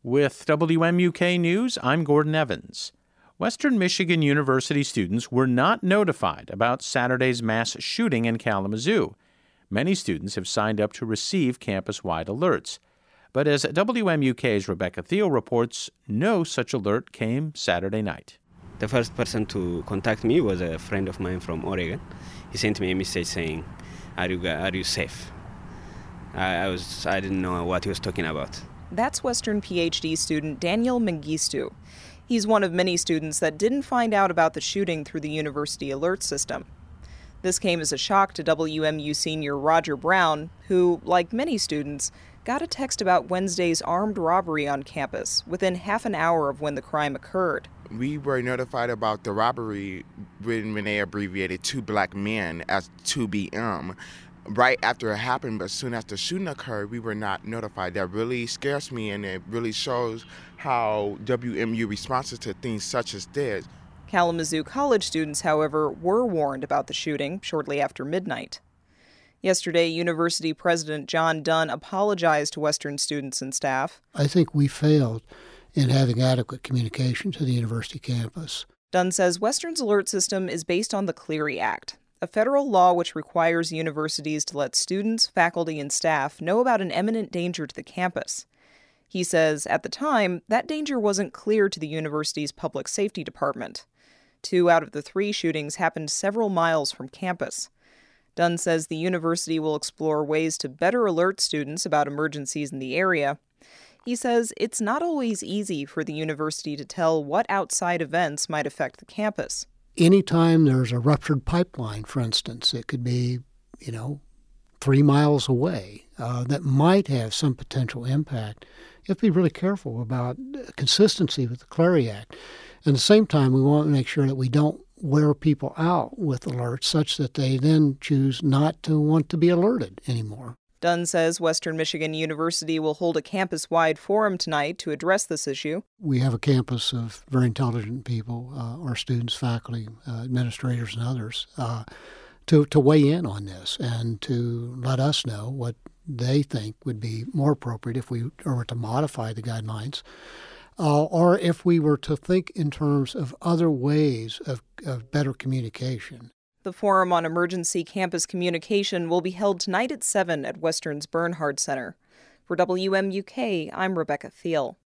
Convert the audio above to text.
With WMUK News, I'm Gordon Evans. Western Michigan University students were not notified about Saturday's mass shooting in Kalamazoo. Many students have signed up to receive campus-wide alerts. But as WMUK's Rebecca Thiel reports, no such alert came Saturday night. The first person to contact me was a friend of mine from Oregon. He sent me a message saying, are you safe? I didn't know what he was talking about. That's Western PhD student Daniel Mengistu. He's one of many students that didn't find out about the shooting through the university alert system. This came as a shock to WMU senior Roger Brown, who, like many students, got a text about Wednesday's armed robbery on campus within half an hour of when the crime occurred. We were notified about the robbery when they abbreviated two black men as 2BM. Right after it happened, but soon after the shooting occurred, we were not notified. That really scares me, and it really shows how WMU responds to things such as this. Kalamazoo College students, however, were warned about the shooting shortly after midnight. Yesterday, University President John Dunn apologized to Western students and staff. I think we failed in having adequate communication to the university campus. Dunn says Western's alert system is based on the Clery Act, a federal law which requires universities to let students, faculty, and staff know about an imminent danger to the campus. He says, at the time, that danger wasn't clear to the university's public safety department. 2 out of the 3 shootings happened several miles from campus. Dunn says the university will explore ways to better alert students about emergencies in the area. He says it's not always easy for the university to tell what outside events might affect the campus. Anytime there's a ruptured pipeline, for instance, it could be, 3 miles away, that might have some potential impact. You have to be really careful about consistency with the Clery Act. At the same time, we want to make sure that we don't wear people out with alerts such that they then choose not to want to be alerted anymore. Dunn says Western Michigan University will hold a campus-wide forum tonight to address this issue. We have a campus of very intelligent people, our students, faculty, administrators, and others, to weigh in on this and to let us know what they think would be more appropriate if we were to modify the guidelines, or if we were to think in terms of other ways of better communication. The Forum on Emergency Campus Communication will be held tonight at 7 at Western's Bernhard Center. For WMUK, I'm Rebecca Thiel.